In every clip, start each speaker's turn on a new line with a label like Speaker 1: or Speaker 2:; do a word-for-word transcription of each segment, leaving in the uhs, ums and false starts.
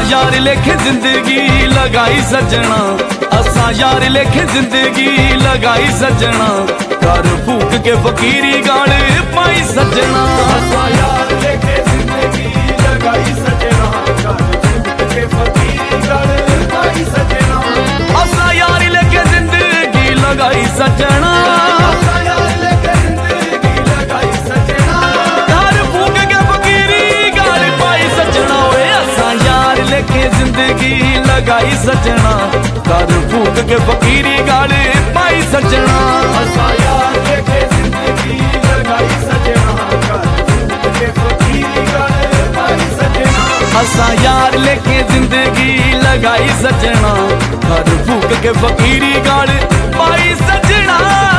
Speaker 1: यार लेखे जिंदगी लगाई सजना, असा यार लेखे जिंदगी लगाई सजना, कर फूक के फकीरी गाल पाई सजना।
Speaker 2: असा यार लेखे जिंदगी लगाई सजना, कर फूक के फकीरी गाल पाई सजना।
Speaker 1: असा यार लेखे जिंदगी लगाई सजना,
Speaker 2: असा यार लेखे जिंदगी लगाई सजना,
Speaker 1: कर फूक के फकीरी गाल पाई सजना। ओए असा यार लेखे जिंदगी लगाई सजना, कर फूक के फकीरी गाल पाई सजना।
Speaker 2: असा यार लेखे जिंदगी लगाई सजना, कर फूक के फकीरी गाल पाई सजना।
Speaker 1: असा यार लेके जिंदगी लगाई सजना, कर फूक के फकीरी गाल पाई सजना।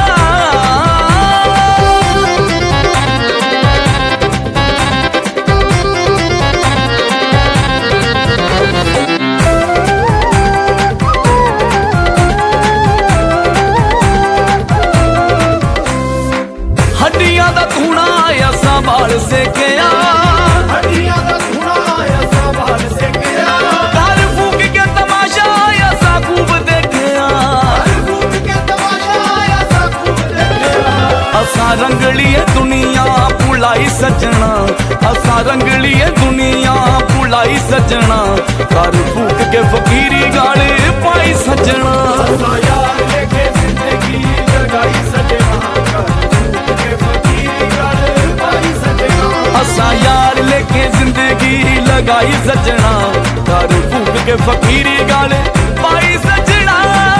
Speaker 1: हड्डियां दा धूना असा बाल सेकिया,
Speaker 2: हड्डियां दा धूना असा बाल सेकिया,
Speaker 1: कर फूक के तमाशा असा खूब देखिया,
Speaker 2: कर फूक के तमाशा असा खूब देखिया।
Speaker 1: असा रंगली दुनिया भुलाई सजना, असा रंगली दुनिया भुलाई सजना, कर फूक के फकीरी गाल पाई सजना।
Speaker 2: असा यार लेखे जिंदगी लगाई सजना, कर फूक के फकीरी गाल पाई सजना।
Speaker 1: असा यार लेके जिंदगी लगाई सजना, कर फूक के फकीरी गाल पाई सजना।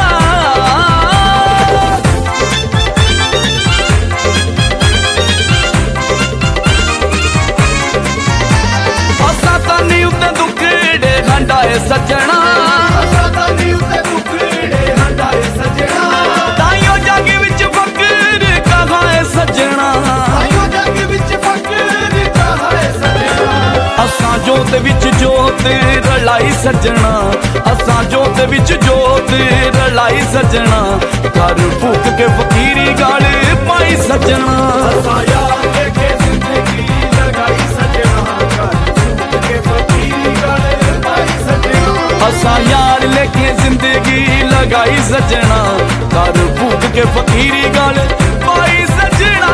Speaker 1: असा तानी उत्ते दुखड़े हंडाए सजना,
Speaker 2: असा तानी उत्ते दुखड़े हंडाए सजना,
Speaker 1: ताइयों जग विच फकीर कहाए सजना।
Speaker 2: आयो जग विच फकीर कहाए सजना।
Speaker 1: असा जोत विच जोत रलाई सजना, असा जोत विच जोत रलाई सजना, कर फूक के फकीरी गाल पाई सजना।
Speaker 2: असा यार लेखे जिंदगी लगाई सजना, कर फूक के फकीरी गाल पाई सजना।
Speaker 1: असा यार लेके जिंदगी लगाई सजना, कर फूक के फकीरी गाल पाई सजना।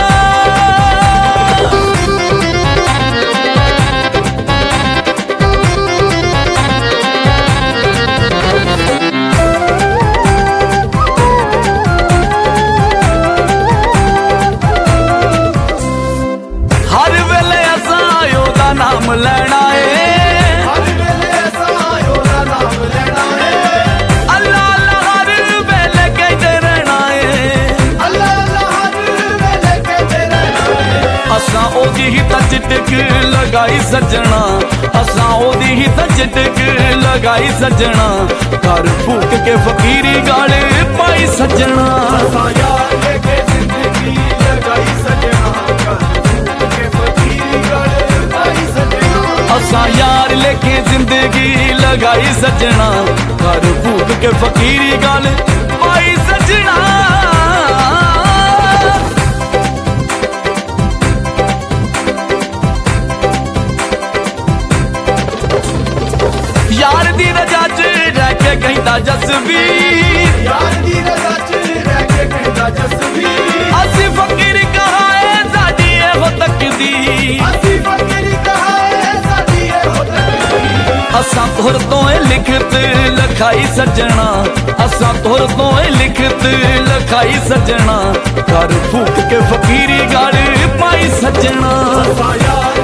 Speaker 1: हर वेले असा ओदा नाम लेना है,
Speaker 2: हर वेले असा ओदा नाम लेना है,
Speaker 1: अल्लाह अल्लाह हर वेले कहते रहना है,
Speaker 2: अल्लाह अल्लाह हर वेले कहते रहना है।
Speaker 1: असा ओदी ही त चिटक लगाई सजना, असा ओदी ही त चिटक लगाई सजना, कर फूक के फकीरी गाल पाई सजना।
Speaker 2: असा यार लेखे जिंदगी लगाई सजना, कर फूक के फकीरी गाल पाई सजना।
Speaker 1: असा यार लेके जिंदगी लगाई सजना, कर फूक के फकीरी गाल पाई सजना। यार दी रजा च रह के कहता जसवीर,
Speaker 2: यार दी रजा च रह के कहता जसवीर,
Speaker 1: असी फकीर कहाए साडी हो तकदीर।
Speaker 2: असी फकीरी कहाए साडी हो तकदीर।
Speaker 1: असा तुर तो लिखत लखाई सजना, असा तुर तो लिखत लखाई सजना, कर फूक के फकीरी गाल पाई सजना।
Speaker 2: असा यार